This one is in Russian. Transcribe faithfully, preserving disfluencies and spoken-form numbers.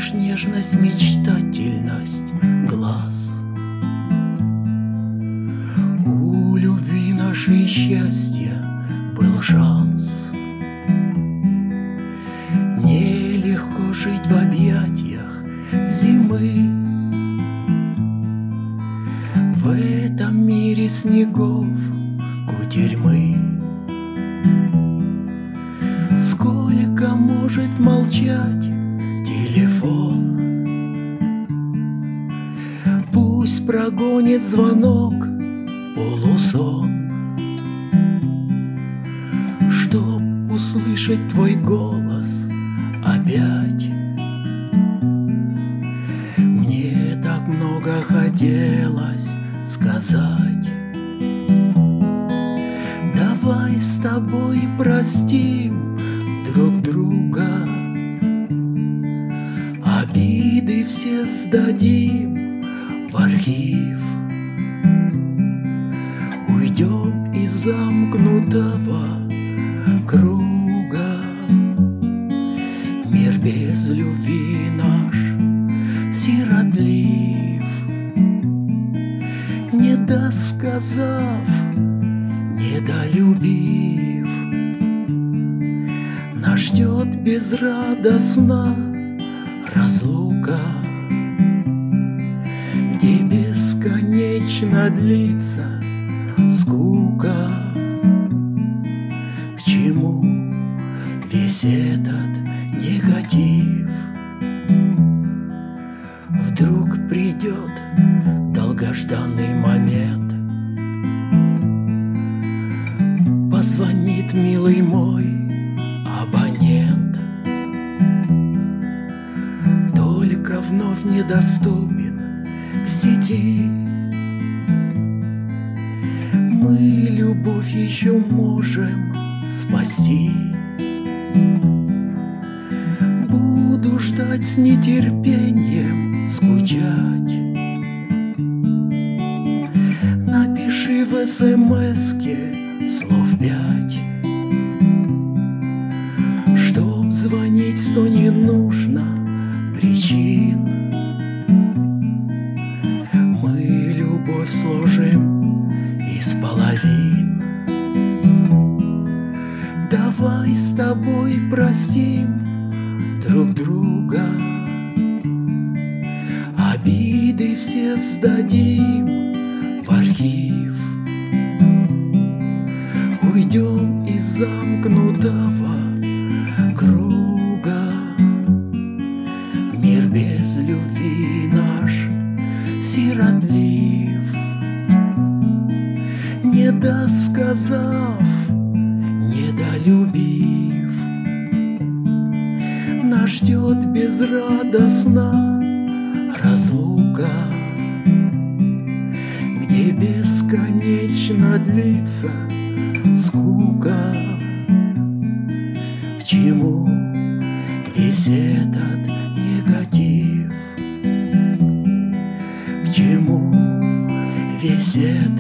лишь нежность, мечтательность глаз. У любви нашей счастья был шанс. Нелегко жить в объятиях зимы, в этом мире снегов кутерьмы. Сколько может молчать телефон? Пусть прогонит звонок полусон, чтоб услышать твой голос опять. Мне так много хотелось сказать. Давай с тобой простим друг друга, обиды все сдадим в архив. Уйдем из замкнутого круга. Мир без любви наш сиротлив. Не досказав, недолюбив, нас ждет безрадостна разлука, где бесконечно длится скука. К чему весь этот негатив? Вдруг придет долгожданный момент, позвонит милый мой абонент, только вновь недоступен в сети. Мы любовь еще можем спасти. Буду ждать с нетерпением, скучать. Напиши в эс-эм-эске слов пять, чтоб звонить сто не нужно причин. Мы любовь сложим из половин. Давай с тобой простим друг друга, обиды все сдадим в архив. Уйдем из замкнутого круга. Мир без любви наш сиротлив. Не досказав, недолюбив, нас ждет безрадостна разлука, где бесконечно длится скука. К чему весь этот негатив? К чему весь этот